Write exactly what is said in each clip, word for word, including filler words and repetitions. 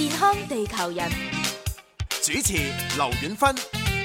健康地球人， 主持劉婉芬。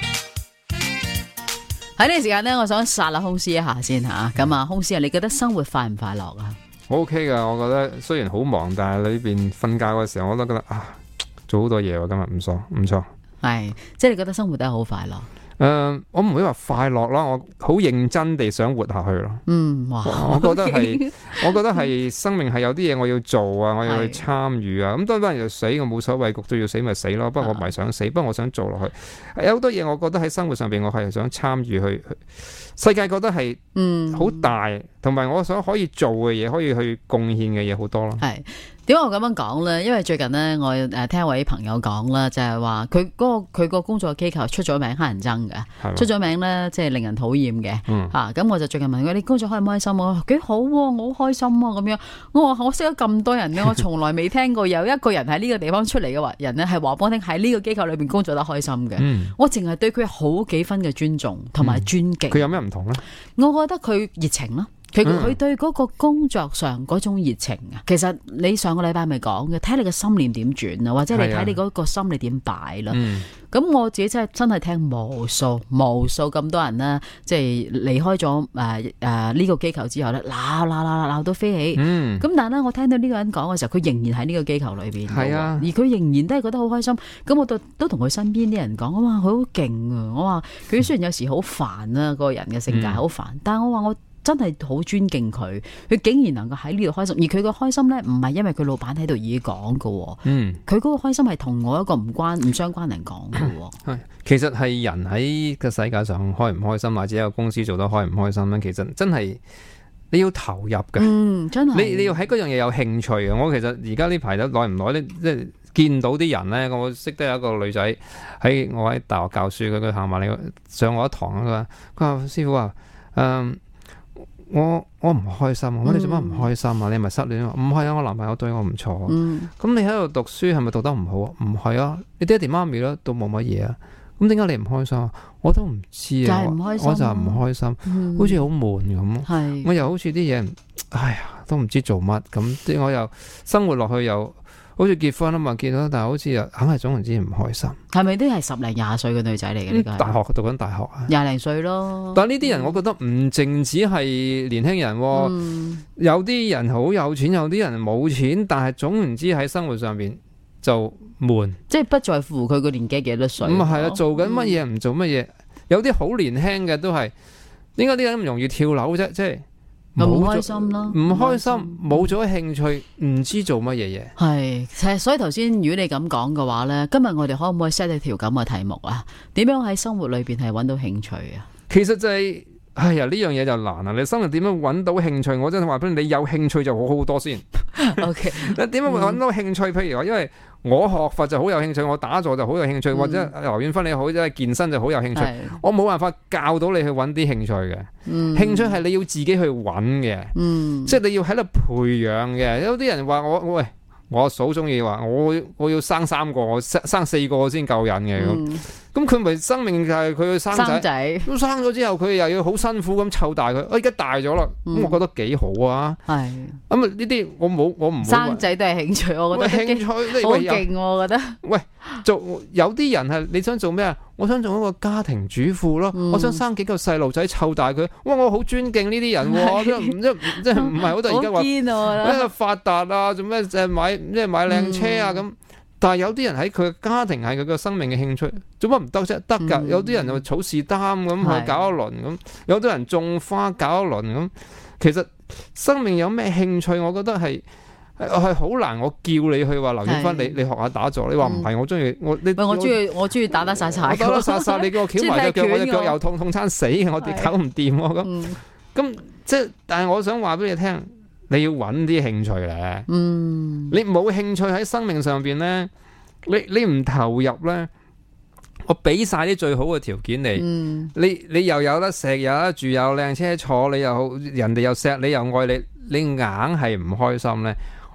喺呢個時間呢，我想殺下空師一下先吓。咁啊，空師啊，你覺得生活快唔快樂啊？ 我 OK 噶，我覺得雖然好忙，但係裏邊瞓覺嘅時候，我都覺得啊，做好多嘢喎，今日唔錯，唔錯。 係，即係你覺得生活得好快樂？ 誒、呃，我唔會話快樂啦，我好認真地想活下去咯。 嗯，哇！ 我覺得係，我覺得係生命係有啲嘢我要做啊，我要去參與啊。咁當然就死，我冇所謂，焗到要死咪死咯。不過我唔係想死，不過我想做落去。有好多嘢，我覺得喺生活上邊，我係想參與去。世界覺得係嗯好大，同埋我想可以做嘅嘢，可以去貢獻嘅嘢好多咯。 係點解我咁樣講咧？因為最近呢，我誒聽一位朋友講啦，就係話佢嗰個佢個工作機構出咗名乞人憎嘅，出咗名咧即係令人討厭嘅吓。咁、嗯啊、我就最近問佢：你工作開唔開心？我話幾好、啊，我好開心啊！咁樣我話我識咗咁多人咧，我從來未聽過有一個人喺呢個地方出嚟嘅話人咧係話俾我聽喺呢個機構裏邊工作得開心嘅。嗯、我淨係對佢好幾分嘅尊重同埋尊敬。佢、 嗯、有咩唔同咧？ 我覺得佢熱情咯。佢佢對嗰個工作上嗰種熱情啊，其實你上個禮拜咪講嘅，睇你個心念點轉啊，或者你睇你嗰個心你點擺啦。咁、嗯、我自己真係真係聽無數無數咁多人呢，即係離開咗誒誒呢個機構之後咧，鬧鬧鬧鬧到飛起。咁、嗯、但係咧，我聽到呢個人講嘅時候，佢仍然喺呢個機構裏邊。係啊，而佢仍然都係覺得好開心。咁我都都同佢身邊啲人講，我話佢好勁啊！我話佢雖然有時好煩啊，個人嘅性格好煩，嗯、但係我話我。真係好尊敬佢，佢竟然能夠喺呢度開心，而佢個開心咧唔係因為佢老闆喺度已講嘅，嗯，佢嗰個開心係同我一個唔關唔相關人講嘅。 係，其實係人喺個世界上開唔開心，或者一個公司做得開唔開心咧，其實真係你要投入嘅， 嗯，真係， 你你要喺嗰樣嘢有興趣嘅。我其實而家呢排都耐唔耐咧，即係見到啲人咧，我識得有一個女仔喺我喺大學教書，佢佢行埋嚟上我一堂啊，佢話師傅啊，嗯。我我唔開心，我、嗯、你做乜唔開心啊？你係咪失戀啊？唔係啊，我男朋友對我唔錯。咁、嗯、你喺度讀書係咪讀得唔好啊？唔係啊，你爹哋媽咪咧都冇乜嘢啊。咁點解你唔開心啊？我都唔知啊，就係、我就係唔開心，嗯、好似好悶咁。我又好似啲嘢，哎呀，都唔知做乜咁。即我又生活落去又。好似結婚啊嘛，見到，但係好似又硬係總言之唔開心。係咪都係十零廿歲嘅女仔嚟嘅？呢個大學讀緊大學啊， 廿零歲咯。 但係呢啲人，我覺得唔淨止係年輕人、哦，嗯、有啲人好有錢，有啲人冇錢，但係總言之喺生活上邊就悶。即係不在乎佢個年紀幾多歲。 咁啊係啊，做緊乜嘢唔做乜嘢，有啲好年輕嘅都係，點解啲人咁容易跳樓啫？即係。 唔開心咯， 唔開心，冇咗興趣，唔知做乜嘢嘢。 係，其實所以頭先如果你咁講嘅話咧，今日我哋可唔可以 set 一條咁嘅題目啊？點樣喺生活裏邊係揾到興趣啊？ 其實就係、是，哎呀呢樣嘢就難啦。你生活點樣揾到興趣？我真係話俾你，你有興趣就好好多先。O K， 你點樣揾到興趣？譬如話，因為我學佛就好有興趣，我打坐就好有興趣，嗯、或者劉婉芬你好，即係健身就好有興趣。是我冇辦法教到你去揾啲興趣嘅，嗯、興趣係你要自己去揾嘅，嗯、即係你要喺度培養嘅。有啲人話我喂，我阿嫂中意話我我要生三個，我生生四個先夠癮嘅咁。咁佢咪生命就係佢去生仔，生仔咁生咗之後佢又要好辛苦咁湊大佢。我而家大咗啦，咁、嗯、我覺得幾好啊。係咁啊！呢啲我冇我唔生仔都係興趣，我覺得興趣好勁，我覺得。 喂，做有啲人係你想做咩啊？我想做一個家庭主婦咯，嗯、我想生幾個細路仔湊大佢。哇！我好尊敬呢啲人喎，即係即係即係唔係好多而家話咩發達啊？做咩誒買即係買靚車啊咁？嗯但係有啲人喺佢嘅家庭係佢嘅生命嘅興趣，做乜唔得啫？得噶，嗯、有啲人就草士擔咁去搞一輪咁，是有啲人種花搞一輪咁。其實生命有咩興趣？我覺得係係好難。我叫你去話劉婉芬，你你學下打坐。你話唔係，我中意我你我中意我中意打打殺殺， 打打殺殺。你叫我翹埋隻腳，我隻腳又痛痛餐死，我哋搞唔掂咁。咁即係，但係我想話俾你聽。你要揾啲興趣咧，嗯、你冇興趣喺生命上邊咧，你你唔投入咧，我俾晒啲最好嘅條件你，嗯、你你又有得食，有得住，有靚車坐，你又好，人哋又錫你又愛你，你硬係唔開心咧，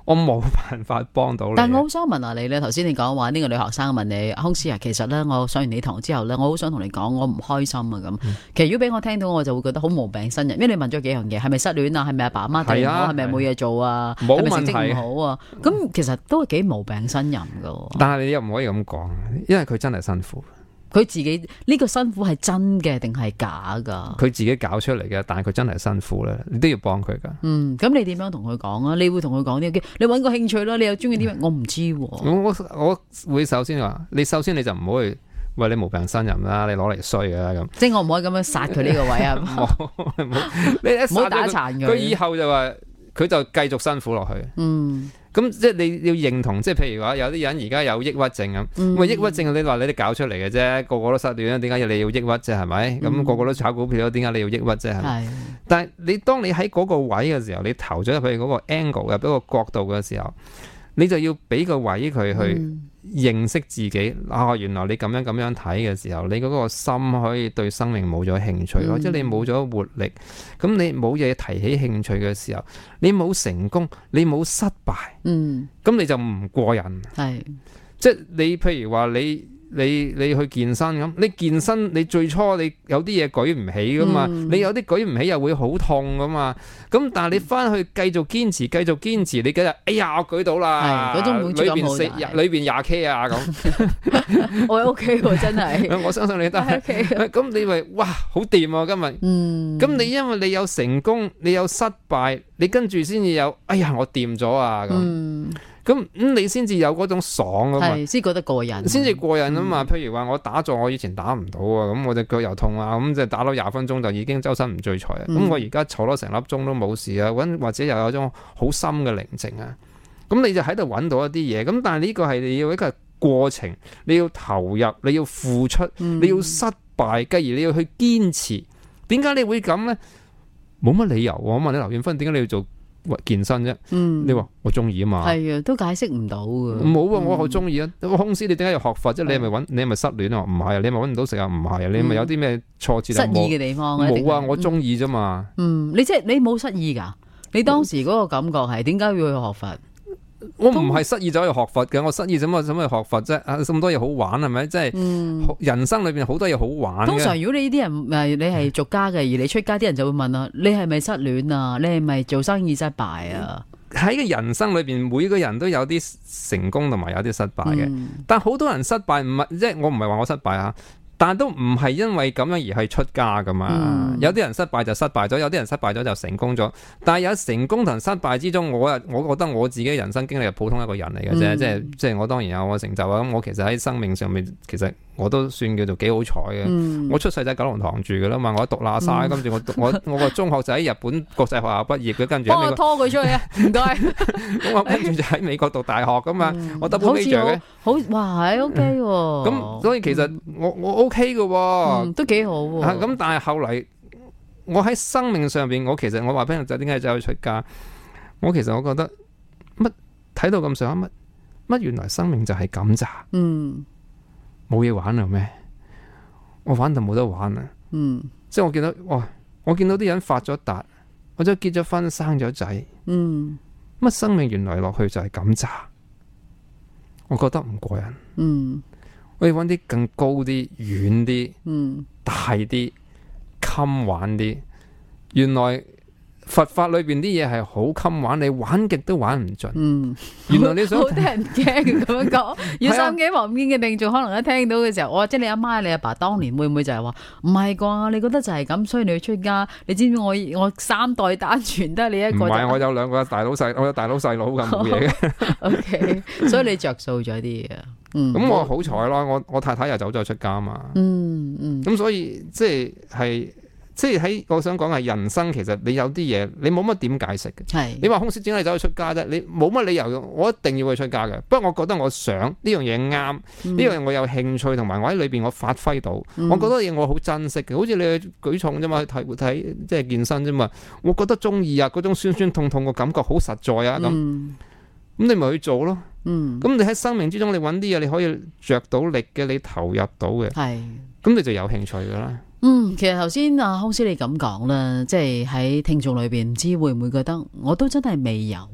我冇辦法幫到你。 但我好想問下你咧，頭先你講話呢個女學生問你，康師啊，其實咧我上完你堂之後咧，我好想同你講，我唔開心啊咁。嗯、其實如果俾我聽到，我就會覺得好無病呻吟，因為你問咗幾樣嘢，係咪失戀啊？係咪阿爸阿媽對唔好？係咪冇嘢做啊？係咪成績唔好啊？咁其實都係幾無病呻吟噶。但係你又唔可以咁講，因為佢真係辛苦。 佢自己呢、呢個辛苦係真嘅定係假噶？ 佢自己搞出嚟嘅，但係佢真係辛苦咧，你都要幫佢噶。 嗯，咁你點樣同佢講啊？你會同佢講啲，你搵個興趣啦，你又中意啲咩？我唔知、啊。 我我我會首先話，你首先你就唔好去喂你無病呻吟啦，你攞嚟衰噶啦咁。即係我唔可以咁樣殺佢呢個位啊！ 你一唔好打殘佢。 佢以後就話佢就繼續辛苦落去。嗯。咁即係你要認同，即係譬如話有啲人而家有抑鬱症咁，咁、嗯、抑鬱症你話你哋搞出嚟嘅啫，個個都失戀啦，點解要你要抑鬱啫？係咪？咁、嗯、個個都炒股票，點解你要抑鬱啫？係咪？但係你當你喺嗰個位嘅時候，你投咗入去嗰個 angle 入嗰個角度嘅時候，你就要俾個位佢去認識自己。嗯、啊，原來你咁樣咁樣睇嘅時候，你嗰個心可以對生命冇咗興趣，或者、嗯、你冇咗活力。咁你冇嘢提起興趣嘅時候，你冇成功，你冇失敗，嗯，咁你就唔過癮。係，即係你譬如話你。你你去健身咁，你健身你最初你有啲嘢舉唔起噶嘛，嗯、你有啲舉唔起又會好痛噶嘛，咁但係你翻去繼續堅持，繼續堅持，你今日哎呀我舉到啦，嗰種滿足感好大，裏邊四裏邊廿 K 啊咁，我 OK 喎真係，我相信你得，咁你咪哇好掂啊今日，咁、嗯、你因為你有成功，你有失敗，你跟住先至有，哎呀我掂咗啊咁。嗯咁咁、嗯、你先至有嗰種爽啊嘛， 先覺得過癮， 先至過癮啊嘛。嗯、譬如話我打坐，我以前打唔到啊，咁我隻腳又痛啊，咁就打到廿分鐘就已經周身唔聚財啊。咁、嗯、我而家坐咗成粒鐘都冇事啊，或者又有一種好深嘅寧靜啊。咁你就喺度揾到一啲嘢。咁但係呢個係你要一個過程，你要投入，你要付出，嗯、你要失敗，繼而你要去堅持。點解你會咁呢？冇乜理由。我問你劉艷芬，點解你要做健身啫？嗯，你話我中意啊嘛， 係啊，都解釋唔到噶。 冇啊，我好中意啊。個空師，你點解要學佛啫？你係咪揾？你係咪失戀啊？唔係啊，你係咪揾唔到食啊？唔係啊，你係咪有啲咩挫折？ 失意嘅地方冇啊，我中意啫嘛。 嗯，你即係你冇失意噶？你當時嗰個感覺係點解要去學佛？ 我唔係失意走去學佛嘅，我失意怎麼怎麼去學佛啫？啊，咁多嘢好玩係咪？即係、嗯、人生裏邊好多嘢好玩。 通常如果你呢啲人誒，你係俗家嘅，而你出街啲人就會問啊，你係咪失戀啊？你係咪做生意失敗啊？ 喺個人生裏邊，每個人都有啲成功同埋有啲失敗嘅，嗯、但好多人失敗唔係，即係我唔係話我失敗啊。但係都唔係因為咁樣而係出家噶嘛，嗯、有啲人失敗就失敗咗，有啲人失敗咗就成功咗。但係有成功同失敗之中，我啊，我覺得我自己人生經歷係普通一個人嚟嘅啫，嗯、即係即係我當然有我成就啊。咁我其實喺生命上面，其實我都算叫做幾好彩嘅。嗯、我出世就喺九龍塘住噶啦嘛，我讀喇沙，跟住、嗯、我讀我我個中學就喺日本國際學校畢業嘅，跟住幫我拖佢出去啊，唔該。 咁我跟住就喺美國讀大學噶嘛，嗯、我 double major 嘅， 好哇，係 OK 喎。 咁、嗯、所以其實我我 OK 嘅。 嗯、都幾好喎、啊。 咁、啊、但係後嚟，我喺生命上邊，我其實我話俾人就點解走去出家？我其實我覺得乜睇到咁上下乜乜，原來生命就係咁咋？嗯，冇嘢玩啦咩？我玩就冇得玩啦。嗯，即係我見到哇，我見到啲人發咗達，或者結咗婚生咗仔。嗯，乜生命原來落去就係咁咋？我覺得唔過癮。嗯。我要揾啲更高啲、遠啲、嗯、大啲、襟玩啲。原來佛法裏邊啲嘢係好襟玩，你玩極都玩唔盡。嗯，原來你想好多人驚咁樣講。要收音機旁邊嘅聽眾，可能一聽到嘅時候，我即係你阿媽、你阿爸當年會唔會就係話唔係啩？你覺得就係咁，所以你要出家？你知唔知我我三代單傳得你一個？唔係， 我有兩個大佬細，我有大佬細佬咁冇嘢嘅。 O K， 所以你着數咗啲嘢。 咁、嗯、我好彩啦，我我太太又走咗出家嘛，嗯嗯，咁所以即係即係喺我想講係人生，其實你有啲嘢你冇乜點解釋嘅，係是你話空師點解你走去出家啫？你冇乜理由嘅，我一定要去出家嘅。不過我覺得我想呢樣嘢啱，呢樣嘢我有興趣，同埋我喺裏邊我發揮到，嗯、我覺得嘢我好珍惜嘅。好似你去舉重啫嘛，睇睇即係健身啫嘛，我覺得中意啊，嗰種酸酸痛痛嘅感覺好實在啊咁。嗯咁你咪去做咯，嗯，咁你喺生命之中你揾啲嘢你可以着到力嘅，你投入到嘅，係，咁你就有興趣噶啦。 嗯，其實頭先阿康師你咁講啦，即係喺聽眾裏邊唔知會唔會覺得我都真係未有啦。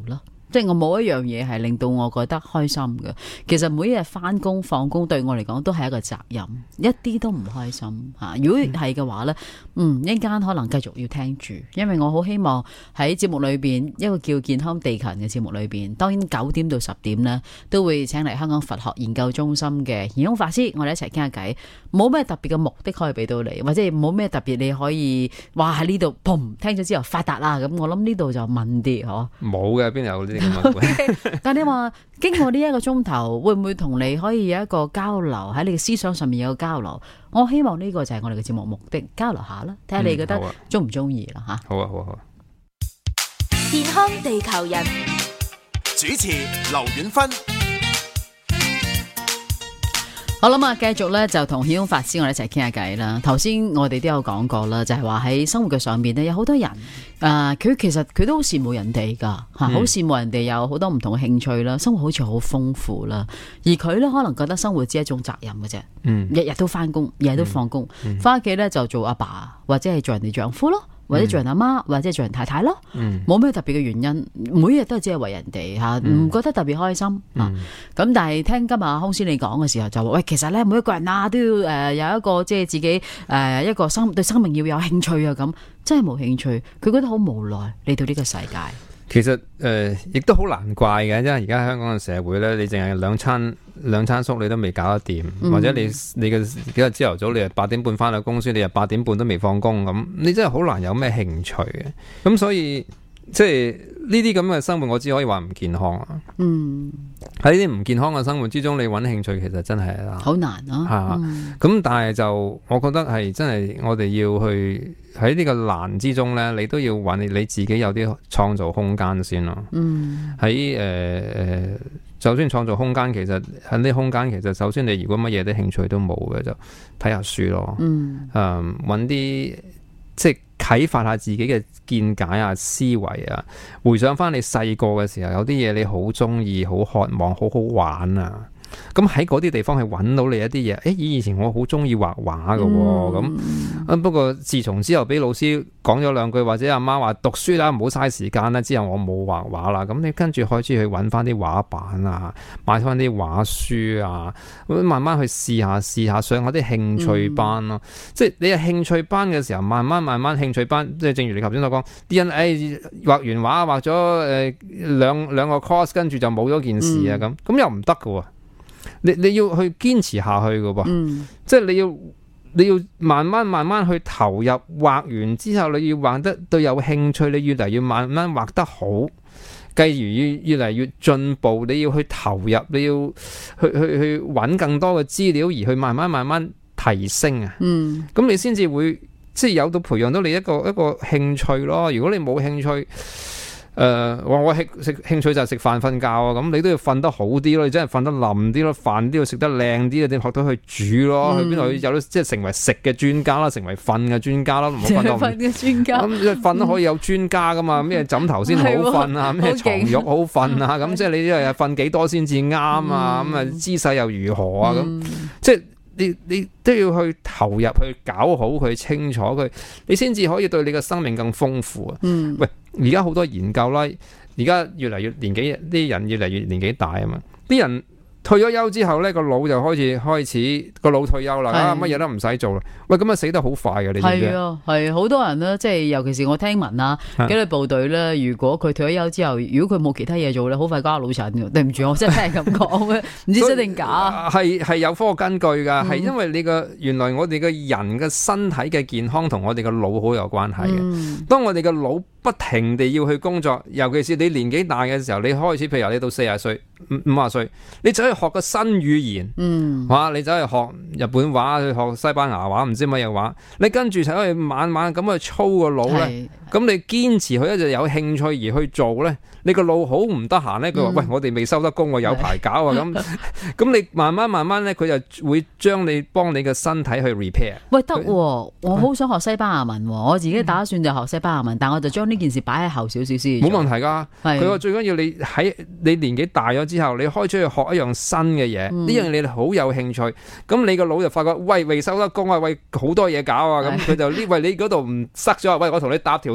即係我冇一樣嘢係令到我覺得開心嘅。其實每一日翻工放工對我嚟講都係一個責任，一啲都唔開心吓。如果係嘅話呢，嗯，一陣間可能繼續要聽住，因為我好希望喺節目裏邊一個叫健康地勤嘅節目裏邊，當然九點到十點呢都會請嚟香港佛學研究中心嘅顯空法師，我哋一齊傾下偈。冇咩特別嘅目的可以俾到你，或者冇咩特別你可以話喺呢度砰聽咗之後發達啦。咁我諗呢度就問啲嗬，冇嘅，邊有呢啲咁嘅 ？Okay, 但你話經過呢一個鐘頭，會唔會同你可以有一個交流，喺你嘅思想上面有個交流？我希望呢個就係我哋嘅節目目的，交流下啦，睇下你覺得中唔中意啦吓。 好啊，好啊，好啊。 健康地球人主持劉婉芬。 好啦嘛，繼續咧就同顯空法師我哋一齊傾下偈啦。頭先我哋都有講過啦，就係話喺生活嘅上邊咧，有好多人誒，佢、呃、其實佢都好羨慕人哋噶吓，好羨慕人哋有好多唔同嘅興趣啦，生活好似好豐富啦。而佢咧可能覺得生活只係一種責任嘅啫，嗯，日日都翻工，日日都放工，翻屋企咧就做阿爸，爸或者係做人哋丈夫咯。或者做人阿媽，或者做人太太咯，冇咩、嗯、特別嘅原因，每日都係只係為人哋吓，唔、嗯、覺得特別開心、嗯、啊。咁但係聽今日空師你講嘅時候就話，喂，其實咧每一個人啊都要誒、呃、有一個即係自己誒、呃、一個生對生命要有興趣啊，咁真係冇興趣，佢覺得好無奈嚟到呢個世界。 其實誒，亦、呃、都好難怪嘅，因為而家香港嘅社會咧，你淨係兩餐兩餐宿你都未搞得掂，嗯、或者你你嘅幾日朝頭早你係八點半翻到公司，你係八點半都未放工，咁你真係好難有咩興趣嘅。咁所以即係呢啲咁嘅生活，我只可以話唔健康啊。嗯，喺呢啲唔健康嘅生活之中，你揾興趣其實真係好難咯。 吓、啊，咁、嗯、但係就我覺得係真係我哋要去喺呢個難之中咧，你都要揾你自己有啲創造空間先咯。嗯，喺誒誒，就算創造空間，其實喺呢空間，其實首先你如果乜嘢啲興趣都冇嘅，就睇下書咯。嗯，誒，揾啲即係啟發下自己嘅見解啊、思維啊，回想翻你細個嘅時候，有啲嘢你好中意、好渴望、好好玩啊。咁喺嗰啲地方係揾到你一啲嘢，誒，以前我好中意畫畫㗎，咁、嗯，不過自從之後俾老師講咗兩句，或者阿媽話讀書啦，唔好嘥時間啦，之後我冇畫畫啦，咁你跟住開始去揾翻啲畫板啊，買翻啲畫書啊，慢慢去試下試下上下啲興趣班咯，嗯、即係你係興趣班嘅時候，慢慢慢慢興趣班，即係正如你頭先所講，啲人誒畫完畫畫咗誒兩兩個 course， 跟住就冇咗件事啊，咁咁、嗯、又唔得㗎喎。你你要去堅持下去嘅噃，嗯、即係你要你要慢慢慢慢去投入，畫完之後你要畫得對有興趣，你越嚟越慢慢畫得好，繼而越越嚟越進步，你要去投入，你要去去去揾更多嘅資料，而去慢慢慢慢提升啊。嗯，咁你先至會即係有到培養到你一個一個興趣咯。如果你冇興趣，誒、呃，我我興食興趣就係食飯瞓覺啊，咁你都要瞓得好啲咯，你真係瞓得腍啲咯，飯都要食得靚啲，你學到去煮咯，嗯、去邊度有啲即係成為食嘅專家啦，成為瞓嘅專家啦，唔好瞓到瞓嘅專家。咁瞓都可以有專家噶嘛，咩枕頭先好瞓啊，咩床褥好瞓啊，咁即係你呢日瞓幾多先至啱啊，咁啊、嗯、姿勢又如何啊，咁、嗯、即係。你你都要去投入去搞好佢清楚佢，你先至可以對你嘅生命更豐富啊！嗯，喂，而家好多研究啦，而家越嚟越年紀啲人越嚟越年紀大啊嘛，啲人退咗休之後咧，個腦就開始開始個腦退休啦，啊乜嘢都唔使做啦。喂，咁啊死得好快嘅，你知唔知？係啊， 係好多人咧，即係尤其是我聽聞啊，紀律部隊咧，如果佢退咗休之後，如果佢冇其他嘢做咧，好快交老襯嘅。對唔住，我真係咁講嘅，唔知真定假。 係係有科學根據噶，係、嗯、因為你個原來我哋嘅人嘅身體嘅健康同我哋嘅腦好有關係嘅。嗯、當我哋嘅腦不停地要去工作，尤其是你年紀大嘅時候，你開始，譬如你到四十歲、五五十歲，你走去學個新語言，嗯，哇！你走去學日本話，去學西班牙話，唔知乜嘢話，你跟住就去晚晚咁去操個腦咧，咁你堅持佢一直有興趣而去做咧，你個腦好唔得閒咧，佢話、嗯、喂，我哋未收得工，我有排搞啊，咁咁你慢慢慢慢咧，佢就會將你幫你嘅身體去 repair。 喂，得、啊，我好想學西班牙文，我自己打算就學西班牙文，嗯、但我就將呢件事擺喺後少少先。冇問題噶，佢話最緊要你喺你年紀大咗之後，你開出去學一樣新嘅嘢，呢樣你好有興趣，咁你個腦就發覺喂，未收得工啊，喂，好多嘢搞啊，咁佢就呢喂你嗰度唔塞咗，喂，我同你搭條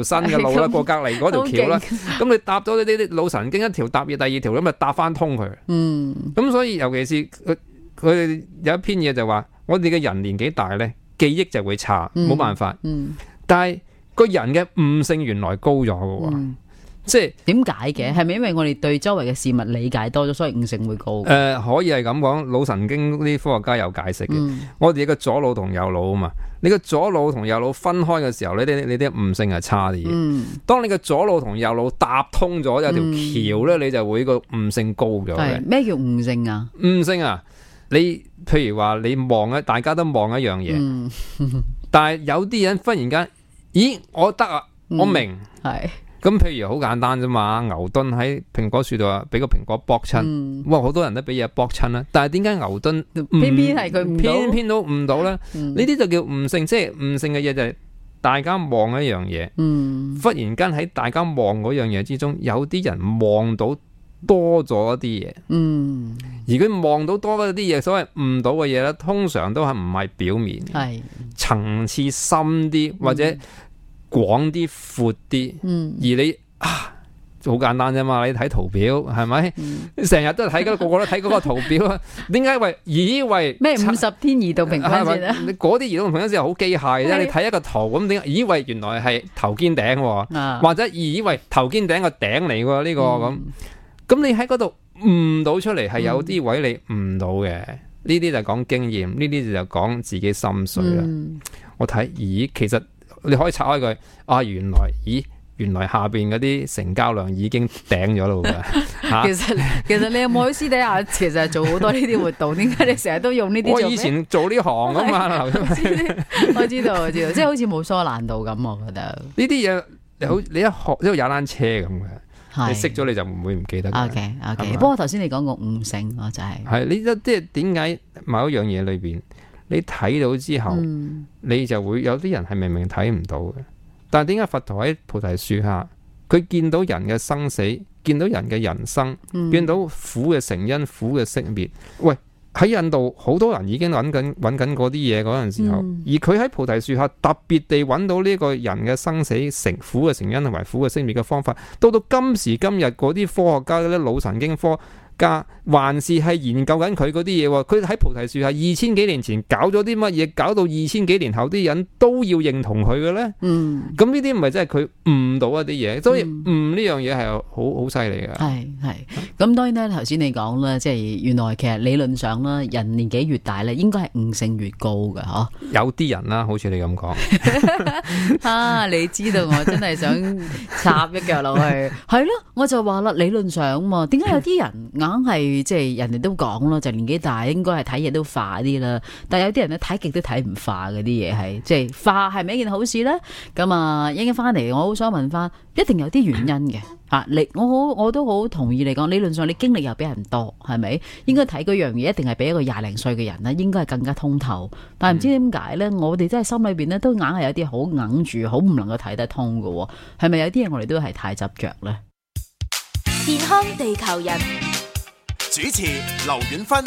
新嘅路啦，過隔離嗰條橋啦，咁你搭咗呢啲腦神經一條搭嘢，第二條咁咪搭翻通佢。嗯，咁所以尤其是佢佢哋有一篇嘢就話，我哋嘅人年紀大咧，記憶就會差，冇、嗯、辦法。嗯，但係個人嘅悟性原來高咗嘅喎。嗯，即係點解嘅？係咪因為我哋對周圍嘅事物理解多咗，所以悟性會高？誒、呃，可以係咁講。腦神經啲科學家有解釋嘅。嗯、我哋嘅左腦同右腦啊嘛，你個左腦同右腦分開嘅時候，你啲你啲悟性係差啲嘅。嗯，當你嘅左腦同右腦搭通咗有條橋咧，嗯、你就會個悟性高咗嘅。咩叫悟性啊？悟性啊，你譬如話你望啊，大家都望一樣嘢，嗯、但係有啲人忽然間，咦，我得啊，我明係。嗯咁譬如好簡單啫嘛，牛頓喺蘋果樹度啊，俾個蘋果卜親，嗯、哇！好多人都俾嘢卜親啦。但係點解牛頓偏偏係佢偏偏都悟到咧？呢啲、嗯、就叫悟性，即係悟性嘅嘢就係大家望一樣嘢，嗯、忽然間喺大家望嗰樣嘢之中，有啲人望到多咗一啲嘢，嗯、而佢望到多咗一啲嘢，所謂悟到嘅嘢咧，通常都係唔係表面，係層次深啲或者、嗯。廣啲、闊啲，嗯、而你啊，好簡單啫嘛！你睇圖表係咪？成日、嗯、都睇嗰個個都睇嗰個圖表啊？點解為以為咩五十天移動平均線啊？你嗰啲移動平均線係好機械啫。是你睇一個圖咁點解？以為原來係頭肩頂，啊、或者以為頭肩頂個頂嚟喎呢個咁。咁、嗯、你喺嗰度悟到出嚟係有啲位你悟到嘅。呢啲、嗯、就講經驗，呢啲就講自己心水啦。嗯、我睇咦，其實。你可以拆開佢啊！原來，咦？原來下邊嗰啲成交量已經頂咗咯喎！其實其實你有冇喺私底下其實做好多呢啲活動？點解你成日都用呢啲？我以前做呢行啊嘛，我知道我知道，即係好似冇疏懶到咁，我覺得呢啲嘢你好你一學即係踩單車咁嘅，嗯、你識咗你就唔會唔記得。OK OK，不過頭先你講個悟性，我就係係呢一即係點解某一樣嘢裏邊？你睇到之後，嗯、你就會有啲人係明明睇唔到嘅，但係點解佛陀喺菩提樹下，佢見到人嘅生死，見到人嘅人生，嗯、見到苦嘅成因、苦嘅熄滅。喂，喺印度好多人已經揾緊揾緊嗰啲嘢嗰陣時候，嗯、而佢喺菩提樹下特別地揾到呢個人嘅生死成苦嘅成因同埋苦嘅熄滅嘅方法。到到今時今日，嗰啲科學家嗰啲腦神經科家還是係研究緊佢嗰啲嘢喎，佢喺菩提樹下二千幾年前搞咗啲乜嘢，搞到二千幾年後啲人都要認同佢嘅咧。嗯，咁呢啲唔係真係佢悟到一啲嘢，所以悟呢樣嘢係好好犀利嘅。係係，咁當然咧，頭先你講啦，即係原來其實理論上啦，人年紀越大咧，應該係悟性越高嘅，嗬。有啲人啦，好似你咁講。啊，你知道我真係想插一腳落去，係咯，我就話啦，理論上嘛，點解有啲人？硬係即係人哋都講咯，就年紀大應該係睇嘢都化啲啦。但係有啲人咧睇極都睇唔化嗰啲嘢，係即係化係咪一件好事咧？咁啊，一陣間翻嚟，我好想問翻，一定有啲原因嘅吓。你我好我都好同意你講，理論上你經歷又比人多，係咪？應該睇嗰樣嘢一定係比一個廿零歲嘅人咧，應該係更加通透。但係唔知點解咧，我哋真係心裏邊咧都硬係有啲好硬住，好唔能夠睇得通嘅。係咪有啲嘢我哋都係太執着咧？ 健康地球人。主持劉婉芬。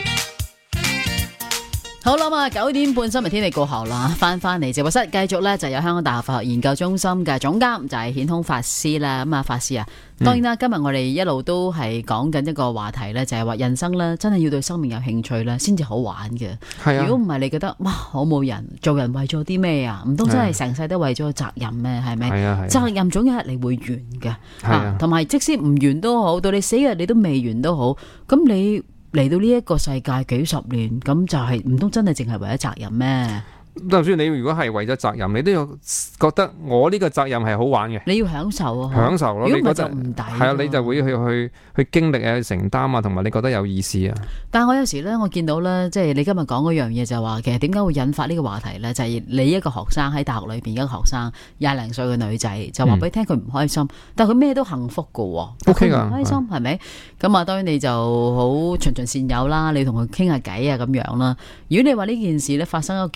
好啦嘛，九點半新聞天地過後啦，翻翻嚟直播室，繼續咧就有香港大學法學研究中心嘅總監就係顯空法師啦。咁啊，法師啊，當然啦，嗯、今日我哋一路都係講緊一個話題咧，就係、是、話人生咧真係要對生命有興趣咧，先至好玩嘅。係啊，如果唔係，你覺得哇，好冇人，做人為咗啲咩啊？唔通真係成世都為咗責任咩？係咪？係啊係。責任總有一日你會完嘅，吓，同埋即使唔完都好，到你死日你都未完都好，咁你。嚟到呢一個世界幾十年，咁就係唔通真係淨係為咗責任咩？就算你如果係為咗責任，你都要覺得我呢個責任係好玩嘅。你要享受啊，享受咯。如果唔係就唔抵。係啊，你就會去去去經歷啊，去承擔啊，同埋你覺得有意思啊。但係我有時咧，我見到咧，即係你今日講嗰樣嘢就話，其實點解會引發呢個話題咧？就係、是、你一個學生喺大學裏邊，一個學生廿零歲嘅女仔，就話俾你聽佢唔開心，嗯、但係佢咩都幸福噶。O K 噶，唔開心係咪？咁啊，當然你就好循循善誘啦，你同佢傾下偈啊咁樣啦。如果你話呢件事咧發生咗幾十歲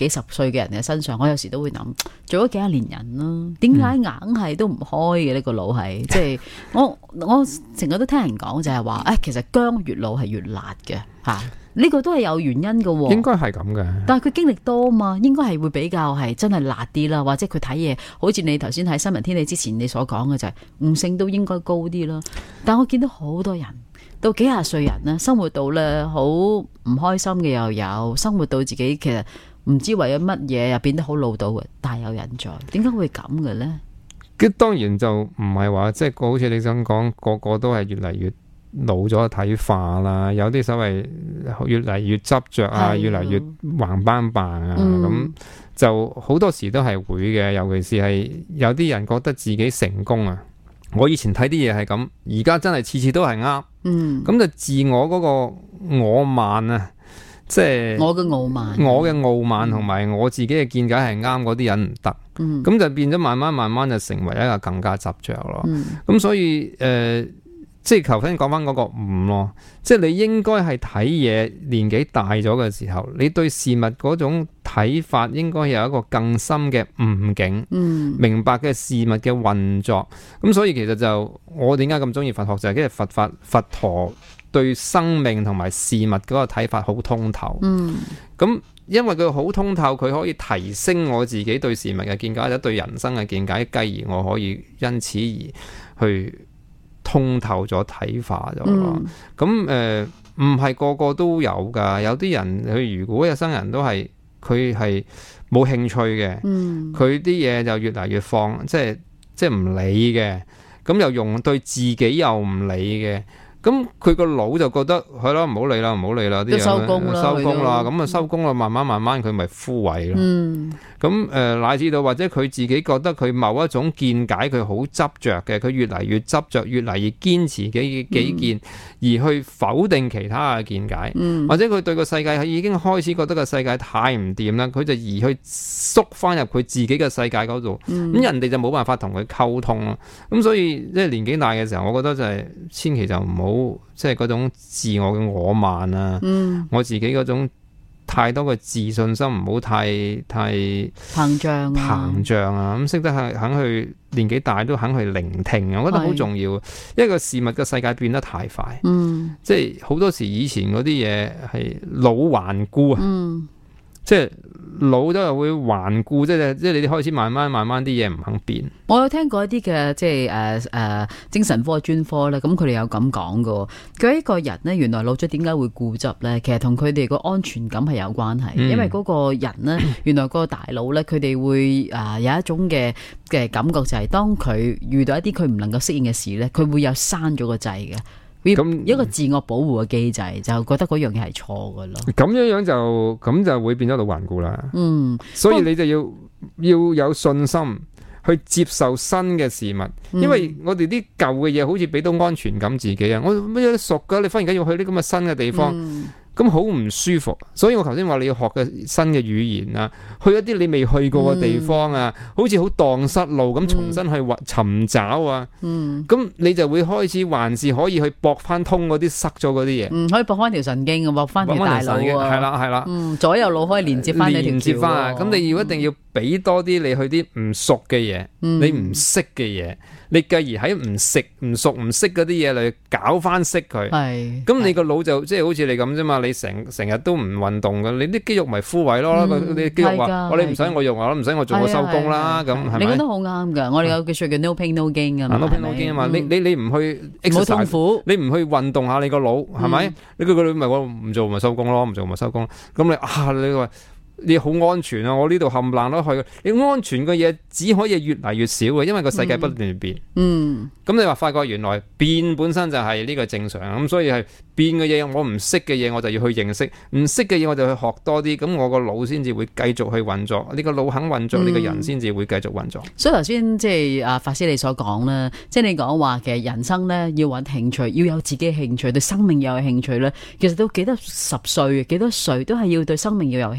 歲嘅人嘅身上，我有時都會諗，做咗幾廿年人啦，點解硬係都唔開嘅呢、嗯、個腦係？即係我我成日都聽人講就係話，誒其實薑越老係越辣嘅嚇。呢個都係有原因嘅喎， 應該係咁嘅。 但係佢經歷多嘛，應該係會比較係真係辣啲啦，或者佢睇嘢，好似你頭先喺新聞天地之前你所講嘅就係悟性都應該高啲啦。但我見到好多人到幾廿歲人咧，生活到咧好唔開心嘅又有，生活到自己其實唔知為咗乜嘢又變得好老到嘅，大有人在。點解會咁嘅咧？ 咁當然就唔係話即係個好似你想講，個個都係越嚟越老咗睇化啦，有啲所謂越嚟越執着啊，越嚟越橫斑扮啊，咁、嗯、就好多時都係會嘅。尤其是係有啲人覺得自己成功啊，我以前睇啲嘢係咁，而家真係次次都係啱，咁、嗯、就自我嗰個我慢啊，即係我嘅傲慢，我嘅傲慢同埋我自己嘅見解係啱，嗰啲人唔得，咁、嗯、就變咗慢慢慢慢就成為一個更加執着咯。咁、嗯、所以誒。呃即係求翻講翻嗰個悟咯，即係你應該係睇嘢年紀大咗嘅時候，你對事物嗰種睇法應該有一個更深嘅悟境，嗯、明白嘅事物嘅運作。咁所以其實就我點解咁中意佛學就係因為佛法佛陀對生命同埋事物嗰個睇法好通透。咁、嗯、因為佢好通透，佢可以提升我自己對事物嘅見解或者對人生嘅見解，繼而我可以因此而去通透咗睇化咗咯，咁誒唔係個個都有噶，有啲人佢如果有生人都係佢係冇興趣嘅，佢啲嘢就越嚟越放，即係即係唔理嘅，咁又用對自己又唔理嘅。咁佢個腦就覺得係咯，唔好理啦，唔好理啦，啲嘢收工啦，收工啦，咁啊收工啦，慢慢慢慢佢咪枯萎咯。咁誒、呃、乃至到或者佢自己覺得佢某一種見解佢好執着嘅，佢越嚟越執着，越嚟越堅持己嘅己見，嗯、而去否定其他嘅見解，嗯、或者佢對個世界已經開始覺得個世界太唔掂啦，佢就而去縮翻入佢自己嘅世界嗰度，咁、嗯、人哋就冇辦法同佢溝通咯。咁所以即係年紀大嘅時候，我覺得就係千祈就唔好即係嗰種自我嘅我慢啊，嗯、我自己嗰種。太多嘅自信心唔好太太膨脹啊， 膨脹啊，咁識得肯肯去年紀大都肯去聆聽，我覺得好重要。一個事物嘅世界變得太快，嗯、即係好多時以前嗰啲嘢係老頑固啊，嗯、即係老咗又會頑固，即係即係你哋開始慢慢慢慢啲嘢唔肯變。 我有聽過一啲嘅即係誒誒精神科專科咧，咁佢哋有咁講嘅。佢一個人咧，原來老咗點解會固執咧？其實同佢哋個安全感係有關係，嗯、因為嗰個人咧，原來個大腦咧，佢哋會啊、呃、有一種嘅嘅感覺，就係當佢遇到一啲佢唔能夠適應嘅事咧，佢會有刪咗個掣嘅。咁一個自我保護嘅機制，就覺得嗰樣嘢係錯嘅咯。 咁樣樣就咁就會變咗老頑固啦。嗯，所以你就要、嗯、要有信心去接受新嘅事物，嗯、因為我哋啲舊嘅嘢好似俾到安全感自己啊。我乜嘢都熟噶，你忽然間要去啲咁嘅新嘅地方。嗯咁好唔舒服，所以我頭先話你要學嘅新嘅語言啊，去一啲你未去過嘅地方啊，嗯、好似好蕩失路咁，重新去尋找啊，咁、嗯、你就會開始還是可以去駁翻通嗰啲塞咗嗰啲嘢， 嗯，可以駁翻條神經，駁翻條大腦啊， 係啦係啦， 嗯，左右腦可以連接翻你條橋，連接翻啊，咁你要一定要俾多啲你去啲唔熟嘅嘢，嗯、你唔識嘅嘢。你繼而喺唔食唔熟唔識嗰啲嘢嚟搞翻識佢，咁你個腦就即係好似你咁啫嘛，你成成日都唔運動嘅，你啲肌肉咪枯萎咯，嗯、你肌肉話我你唔使我用啊，唔使我做我收工啦，咁係咪？ 你覺得好啱噶，我哋有句說叫 no pain no gain 噶嘛， no pain no gain 啊嘛，你你你唔去 exercise， 你唔去運動下你個腦係咪？你個個你咪我唔做咪收工咯，唔做咪收工，咁你啊你話。你好安全啊！我呢度冚唪唥都去，你安全嘅嘢只可以越嚟越少嘅，因為個世界不斷變。嗯，咁、嗯、你話發覺原來變本身就係呢個正常，咁所以係變嘅嘢，我唔識嘅嘢我就要去認識，唔識嘅嘢我就去學多啲，咁我個腦先至會繼續去運作。呢、這個腦肯運作，呢、嗯、個人先至會繼續運作。所以頭先即係阿法師你所講啦，即係你講話其實人生咧要揾興趣，要有自己嘅興趣，對生命要有興趣咧，其實到幾多十歲、幾多歲都係要對生命要有興趣。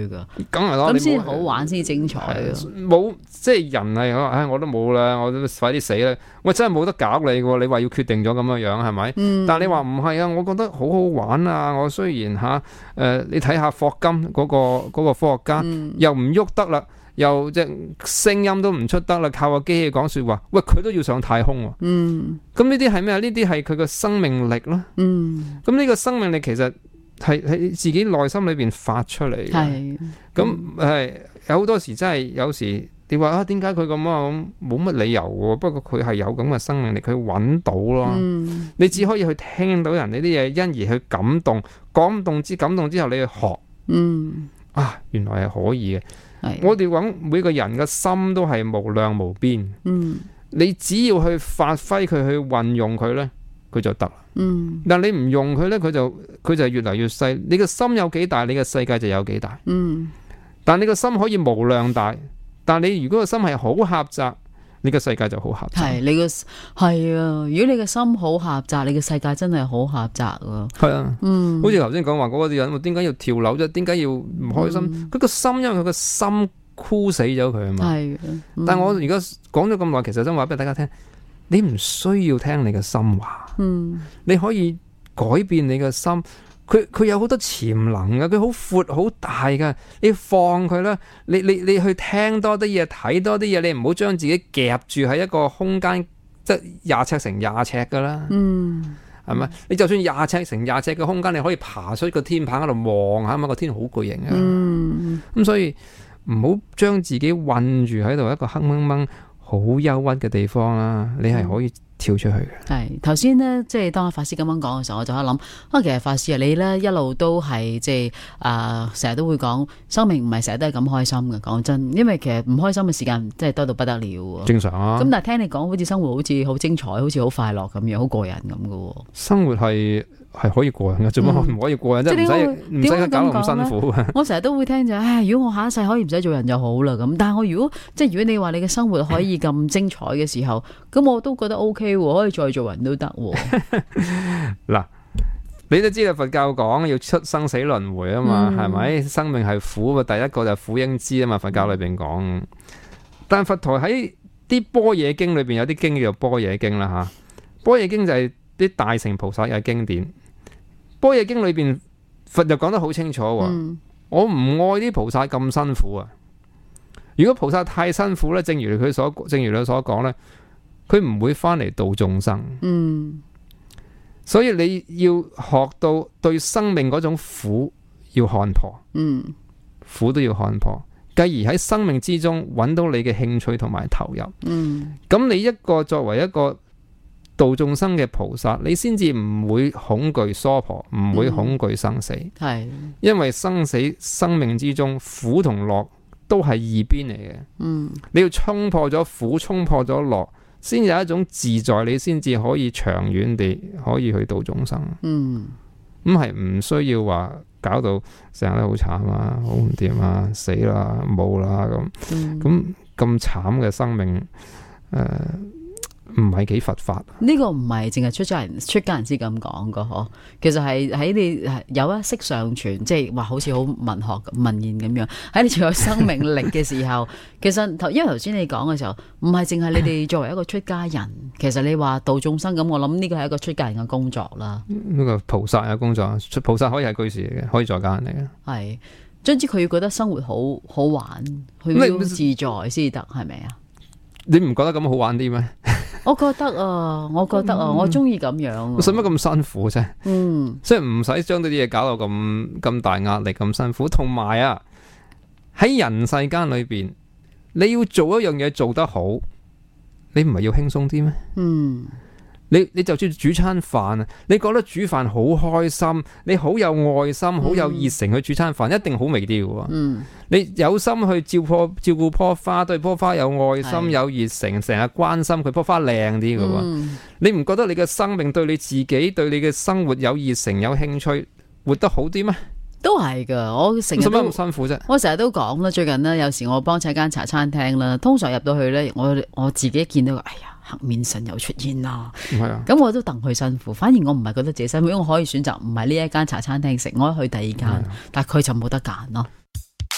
㗎， 梗係啦， 咁先好玩先精彩啊！ 冇即係人係唉、哎，我都冇啦，我都快啲死啦！喂，真係冇得搞你喎！你話要決定咗咁樣樣係咪？嗯、但係你話唔係啊？我覺得好好玩啊！我雖然吓誒、呃，你睇下霍金嗰、嗰個、嗰個科學家、嗯、又唔喐得啦。又隻聲音都唔出得啦，靠個機器講說話，喂，佢都要上太空喎。嗯，咁呢啲係咩啊？呢啲係佢個生命力咯。嗯，咁呢個生命力其實係喺自己內心裏邊發出嚟嘅。係，咁係有好多時真係有時你話啊，點解佢咁啊？冇乜理由嘅，不過佢係有咁嘅生命力，佢揾到咯。嗯，你只可以去聽到人哋啲嘢，因而去感動，感動之感動之後，你去學。嗯，啊，原來係可以嘅。我哋講每個人嘅心都係無量無邊，嗯，你只要去發揮佢，去運用佢呢，佢就得。嗯，但你唔用佢呢，佢就佢就越嚟越細。你嘅心有幾大，你嘅世界就有幾大。嗯，但你個心可以無量大，但你如果個心係好狹窄，你個世界就好狹窄。係你個係啊！如果你嘅心好狹窄，你嘅世界真係好狹窄啊！係啊，嗯，好似頭先講話嗰個人，點解要跳樓啫？點解要唔開心？佢個、嗯、心因為佢個心箍死咗佢啊嘛。係、嗯、但係我而家講咗咁耐，其實真話俾大家聽，你唔需要聽你嘅心話。嗯，你可以改變你嘅心。佢佢有好多潛能嘅，佢好闊好大嘅，你放佢啦，你你你去聽多啲嘢，睇多啲嘢，你唔好將自己夾住喺一個空間，即係廿尺乘廿尺噶啦，嗯，係咪？你就算廿尺乘廿尺嘅空間，你可以爬出個天棚喺度望下嘛，個天好巨型啊，嗯，咁所以唔好將自己困住喺度一個黑掹掹好憂鬱嘅地方啦，你係可以跳出去嘅。 係頭先呢，即係當阿法師咁樣講嘅時候，我就喺度諗啊，其實法師啊，你呢一路都係即係啊，成、呃、日都會講生命唔係成日都係咁開心嘅。講真，因為其實唔開心嘅時間真係多到不得了。正常啊。咁但係聽你講，好似生活好似好精彩，好似好快樂咁樣，好過癮咁嘅。生活係係可以過癮嘅，做乜唔可以過癮？即係唔使唔使搞到咁辛苦。 我成日都會聽就，唉，如果我下一世可以唔使做人就好啦咁。但係我如果即係如果你話你嘅生活可以咁精彩嘅時候，咁我都覺得 O K 喎，可以再做人都得。 嗱，你都知道佛教講要出生死輪迴啊嘛，係咪、嗯？生命係苦嘅，第一個就苦應知啊嘛，佛教裏邊講。但佛陀喺啲般若經裏邊有啲經叫做般若經啦吓，般若經就係啲大乘菩薩嘅經典。般若經裏邊佛就講得好清楚，嗯、我唔愛啲菩薩咁辛苦啊！如果菩薩太辛苦咧，正如佢所正如佢所講咧，佢唔會翻嚟度眾生。嗯，所以你要學到對生命嗰種苦要看破，嗯，苦都要看破，繼而喺生命之中揾到你嘅興趣同埋投入。嗯，咁你一個作為一個度眾生嘅菩薩，你先至唔會恐懼娑婆，唔會恐懼生死。係、嗯，因為生死生命之中苦同樂都係二邊嚟嘅。嗯，你要衝破咗苦，衝破咗樂，先有一種自在，你先至可以長遠地可以去度眾生。嗯，咁係唔需要話搞到成日都好慘啊，好唔掂啊，死啦，冇啦咁。咁咁慘嘅生命，誒、呃。唔係幾佛法， 呢個唔係淨係出家人出家人先咁講噶嗬，其實係喺你有一息尚存，即係話好似好文學文言咁樣，喺你仲有生命力嘅時候，其實頭因為頭先你講嘅時候，唔係淨係你哋作為一個出家人，其實你話度眾生咁，我諗呢個係一個出家人嘅工作啦。 呢個菩薩嘅工作，菩薩可以係居士嚟嘅，可以在家人嚟嘅。 係，總之佢要覺得生活好好玩，佢要自在先得，係咪啊？ 你唔覺得咁好玩啲咩？ 我覺得啊，我覺得啊，嗯、我中意咁樣。 使乜咁辛苦啫？嗯，即係唔使將啲嘢搞到咁咁大壓力，咁辛苦。同埋啊，喺人世間裏邊，你要做一樣嘢做得好，你唔係要輕鬆啲咩？嗯。你你就算煮餐飯啊，你覺得煮飯好開心，你好有愛心，好有熱誠去煮餐飯，一定好味啲嘅。嗯，你有心去照顧照顧棵花，對棵花有愛心，有熱誠，成日關心佢棵花靚啲嘅。嗯，你唔覺得你嘅生命對你自己對你嘅生活有熱誠有興趣，活得好啲咩？都係噶，我成日都咁辛苦啫。我成日都講啦，最近呢，有時我幫襯間茶餐廳啦，通常入到去咧，我我自己見到，哎呀，黑面神又出現啦。係啊，咁我都戥佢辛苦。反而我唔係覺得自己辛苦，因為我可以選擇唔係呢一間茶餐廳食，我可以去第二間，啊、但係佢就冇得揀咯。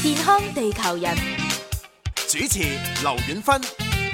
健康地球人主持劉婉芬。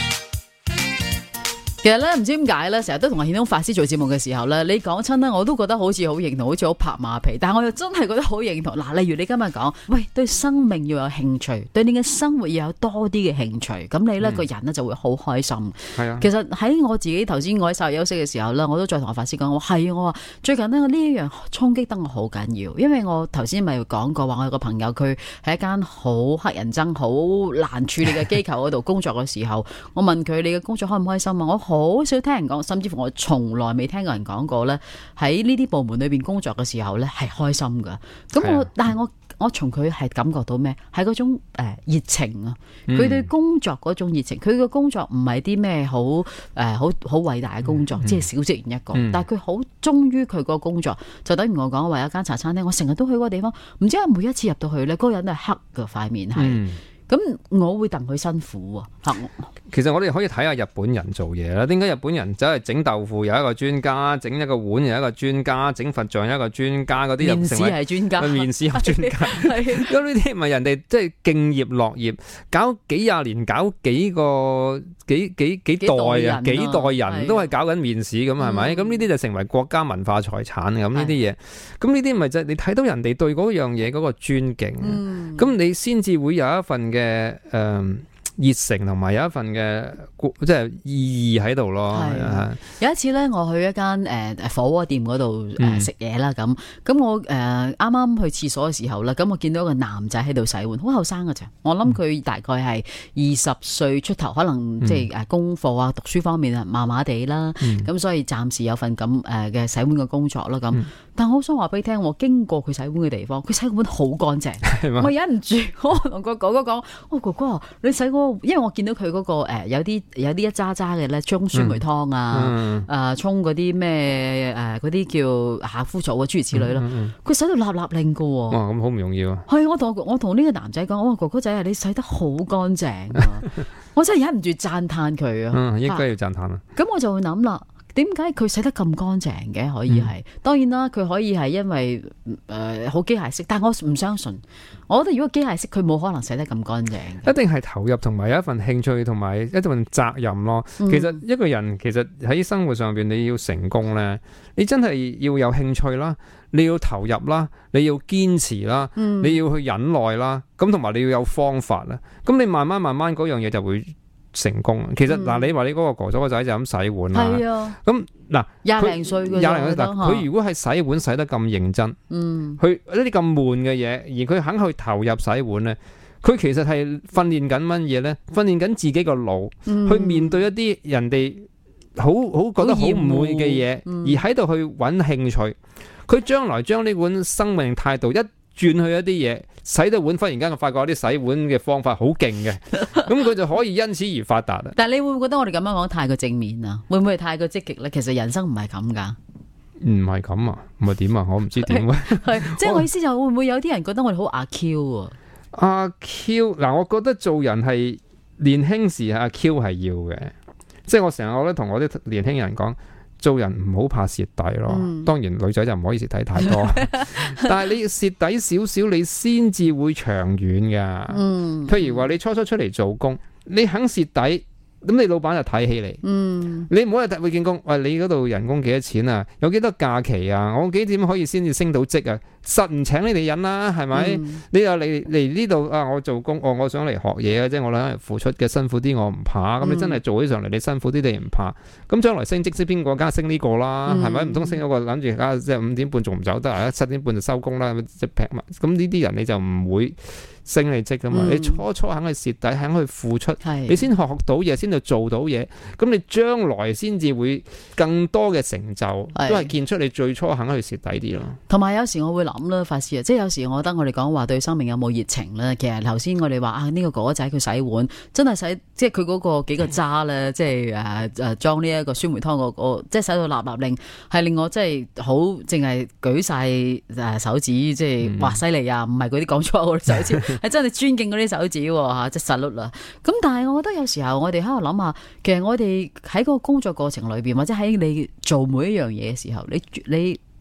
其實咧唔知點解咧，成日都同阿顯通法師做節目嘅時候咧，你講親咧，我都覺得好似好認同，好似好拍馬屁，但係我又真係覺得好認同。嗱，例如你今日講，喂，對生命要有興趣，對你嘅生活要有多啲嘅興趣，咁你咧、嗯、個人咧就會好開心。係啊，其實喺我自己頭先我喺稍休息嘅時候咧，我都再同阿法師講，我係我話最近呢，呢一樣衝擊得我好緊要，因為我頭先咪講過話，我有個朋友佢喺一間好黑人憎、好難處理嘅機構嗰度工作嘅時候，我問佢你嘅工作開唔開心啊？我好少聽人講，甚至乎我從來未聽過人講過咧，喺呢啲部門裏邊工作嘅時候咧係開心噶。咁我，但係我我從佢係感覺到咩？係嗰種誒熱情啊！佢對工作嗰種熱情，佢嘅工作唔係啲咩好誒好好偉大嘅工作，即係小職員一個，嗯、但係佢好忠於佢個工作，就等於我講話有一間茶餐廳，我成日都去嗰個地方，唔知係每一次入到去咧，嗰個人都係黑嘅塊面係。嗯咁我會戥佢辛苦啊！ 其實我哋可以睇下日本人做嘢啦。點解日本人走去整豆腐有一個專家，整一個碗有一個專家，整佛像有一個專家，嗰啲面試係專家， 面試係專家。咁呢啲咪人哋即係敬業樂業，搞幾廿年，搞幾個幾幾幾代啊，幾代人都係搞緊面試咁係咪？咁呢啲就成為國家文化財產咁呢啲嘢。咁呢啲咪就係你睇到人哋對嗰樣嘢嗰個尊敬，咁、嗯、你先至會有一份嘅嘅誒熱誠同埋有一份嘅即係意義喺度咯。 有一次咧，我去一間誒、呃、火鍋店嗰度誒食嘢啦，咁咁、嗯、我誒啱啱去廁所嘅時候啦，咁我見到一個男仔喺度洗碗，好後生㗎咋，我諗佢大概係二十歲出頭，可能即係誒功課啊、讀書方面啊麻麻地啦，咁、嗯、所以暫時有份咁誒嘅洗碗嘅工作啦咁。嗯但我好想話俾你聽，我經過佢洗碗嘅地方，佢洗碗好乾淨，嗎我忍唔住，我同個哥哥講：，哦，哥哥，你洗嗰個，因為我見到佢嗰、那個誒、呃、有啲有啲一渣渣嘅咧，沖酸梅湯啊，誒沖嗰啲咩誒嗰啲叫夏枯草啊，諸如此類啦，佢、嗯嗯、洗到立立令㗎喎。哇， 咁好唔容易啊！ 係，我同我同呢個男仔講：，我話哥哥仔啊，你洗得好乾淨啊！我真係忍唔住讚歎佢啊！ 嗯，應該要讚歎啊！ 咁我就會諗啦。點解佢洗得咁乾淨嘅？可以係、嗯、當然啦，佢可以係因為誒好機械式，但我唔相信。我覺得如果機械式，佢冇可能洗得咁乾淨。 一定係投入同埋有一份興趣同埋一份責任咯。嗯、其實一個人其實喺生活上邊你要成功咧，你真係要有興趣啦，你要投入啦，你要堅持啦，嗯、你要去忍耐啦，咁同埋你要有方法啦。咁你慢慢慢慢嗰樣嘢就會成功。其實嗱、嗯，你話你嗰個哥嫂個仔就咁洗碗啦，咁嗱廿零歲嘅， 廿零歲嗱，佢如果係洗碗洗得咁認真，嗯，佢呢啲咁悶嘅嘢，而佢肯去投入洗碗咧，佢其實係訓練緊乜嘢咧？訓練緊自己個腦、嗯、去面對一啲人哋好好覺得好唔滿嘅嘢，嗯、而喺度去揾興趣。佢將來將呢碗生命態度一轉去一啲嘢，洗到碗，忽然間我發覺有啲洗碗嘅方法好勁嘅，咁佢就可以因此而發達啦。 但係你會唔會覺得我哋咁樣講太過正面啊？會唔會太過積極咧？其實人生唔係咁噶， 唔係咁啊，唔係點啊？我唔知點啊。係即係我意思就會唔會有啲人覺得我哋好阿 Q 啊？ 阿 Q 嗱，我覺得做人係年輕時阿 Q 係要嘅，即係我成日我都同我啲年輕人講。做人唔好怕蝕底咯，嗯、當然女仔就唔可以蝕底太多，但係你要蝕底少少，你先至會長遠噶。嗯、譬如話你初初出嚟做工，你肯蝕底，咁你老闆就睇起你。嗯、你唔好係會見工，喂，你嗰度人工幾多錢啊？有幾多假期啊？我幾點可以先至升到職啊？實唔請你哋人啦，係咪？嗯、你又嚟嚟呢度啊？我做工，我我想嚟學嘢啊，即係我諗付出嘅辛苦啲，我唔怕。咁、嗯、你真係做起上嚟，你辛苦啲，你唔怕。咁將來升職，識邊個加升呢個啦？係咪、嗯？唔通升嗰個諗住啊？即係五點半仲唔走得啊？七點半就收工啦，即係劈埋。咁呢啲人你就唔會升你職噶嘛？嗯、你初初肯去蝕底，肯去付出，是你先學學到嘢，先至做到嘢。咁你將來先至會更多嘅成就，是都係見出你最初肯去蝕底啲咯。 同埋有時我會諗。咁啦，法師啊，即係有時我覺得我哋講話對生命有冇熱情咧，其實頭先我哋話啊呢個哥哥仔佢洗碗真係洗，即係佢嗰個幾個渣咧，即係誒誒裝呢一個酸梅湯個個，即係洗到立立令，係令我即係好淨係舉晒誒手指，即係話犀利啊，唔係嗰啲講粗口嗰啲手指，係真係尊敬嗰啲手指吓，即係實碌啦。咁但係我覺得有時候我哋喺度諗下，其實我哋喺嗰個工作過程裏邊，或者喺你做每一樣嘢嘅時候，你你。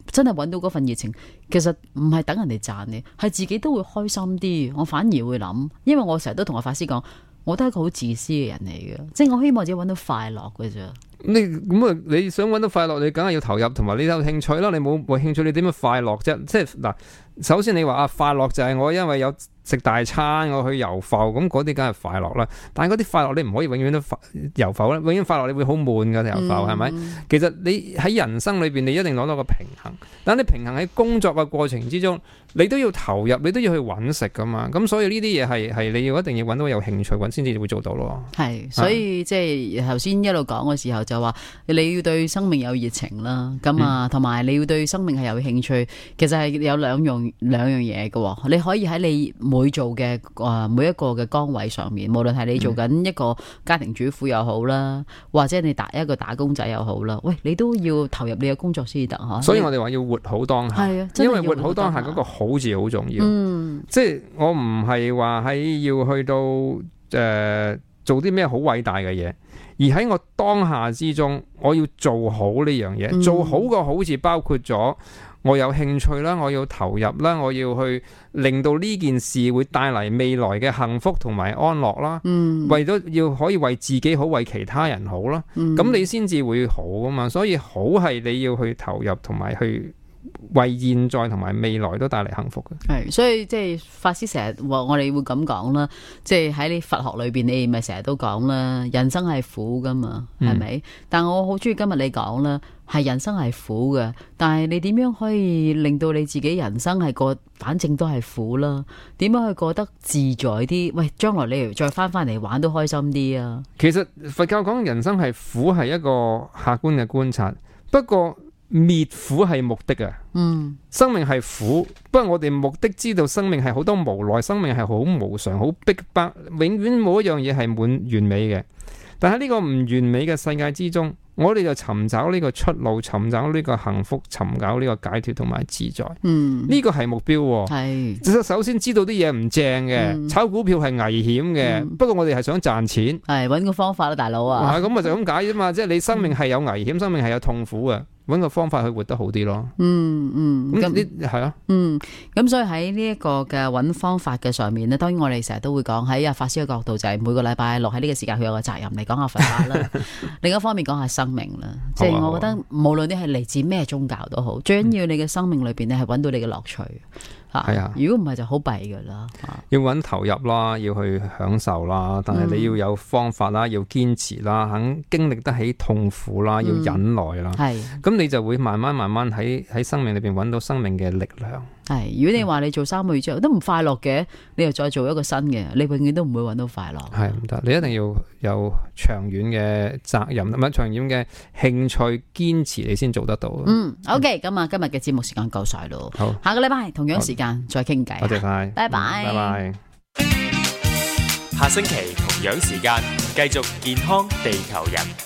真係揾到嗰份熱情，其實唔係等人哋讚你，係自己都會開心啲。我反而會諗，因為我成日都同阿法師講，我都係一個好自私嘅人嚟嘅，即係我希望自己揾到快樂嘅啫。 你咁啊，你想揾到快樂，你梗係要投入，同埋你有興趣啦。你冇冇興趣，你點樣快樂啫？即係嗱，首先你話啊，快樂就係我因為有食大餐，我去遊埠，咁嗰啲梗係快樂啦。但係嗰啲快樂你唔可以永遠都遊埠咧，永遠快樂你會好悶噶遊埠，係咪？嗯？其實你喺人生裏邊，你一定攞到個平衡。但係你平衡喺工作嘅過程之中，你都要投入，你都要去揾食噶嘛。咁所以呢啲嘢係係你要一定要揾到有興趣揾先至會做到咯。 係，所以即係頭先一路講嘅時候就話你要對生命有熱情啦，咁啊，同埋你要對生命係有興趣。其實係有兩樣兩樣嘢嘅。你可以喺你每做嘅誒每一個嘅崗位上面，無論係你做緊一個家庭主婦又好啦，或者你打一個打工仔又好啦，喂，你都要投入你嘅工作先得吓。 所以我哋話要活好當下，係啊，因為活好當下嗰個好字好重要。嗯，即係我唔係話喺要去到誒、呃、做啲咩好偉大嘅嘢，而喺我當下之中，我要做好呢樣嘢。嗯、做好個好字包括咗。我有興趣啦，我要投入啦，我要去令到呢件事會帶嚟未來嘅幸福同埋安樂啦。嗯，為咗要可以為自己好，為其他人好啦。咁、嗯、你先至會好噶嘛。所以好係你要去投入同埋去為現在同埋未來都帶嚟幸福嘅。係， 所以即係法師成日話我哋會咁講啦，即係喺你佛學裏邊，你咪成日都講啦，人生係苦噶嘛，係咪、嗯？但我好中意今日你講啦。係人生係苦嘅，但係你點樣可以令到你自己人生係過，反正都係苦啦。點樣去過得自在啲？喂，將來你再翻翻嚟玩都開心啲啊！ 其實佛教講人生係苦係一個客觀嘅觀察，不過滅苦係目的啊。嗯，生命係苦，不過我哋目的知道生命係好多無奈，生命係好無常、好逼迫，永遠冇一樣嘢係滿完美嘅。但喺呢個唔完美嘅世界之中，我哋就尋找呢個出路，尋找呢個幸福，尋找呢個解脫同埋自在。嗯，呢個係目標。係，首先知道啲嘢唔正嘅，嗯，炒股票係危險嘅，嗯。不過我哋係想賺錢， 係揾個方法啦，大佬啊。 咁咪就咁解啫嘛。即係你生命係有危險，生命係有痛苦嘅。揾個方法去活得好啲咯。嗯嗯，咁呢係啊。嗯， 咁所以喺呢一個嘅揾方法嘅上面咧，當然我哋成日都會講喺阿法師嘅角度，就係每個禮拜六喺呢個時間佢有個責任嚟講下佛法啦。另一方面講下生命啦，即係我覺得無論你係嚟自咩宗教都好，最緊要你嘅生命裏邊咧係揾到你嘅樂趣。係啊，如果唔係就好弊噶啦。 要揾投入啦，要去享受啦，但係你要有方法啦，要堅持啦，肯經歷得起痛苦啦，要忍耐啦。係、嗯，咁你就會慢慢慢慢喺喺生命裏邊揾到生命嘅力量。 係，如果你話你做三個月之後都唔快樂嘅，你又再做一個新嘅，你永遠都唔會揾到快樂。係唔得，你一定要有長遠嘅責任，唔係長遠嘅興趣堅持，你先做得到。嗯 ，OK，咁啊，今日嘅節目時間夠晒咯。好，下個禮拜同樣時間再傾偈。 多謝晒， 拜拜， 拜拜。 下星期同樣時間繼續健康地球人。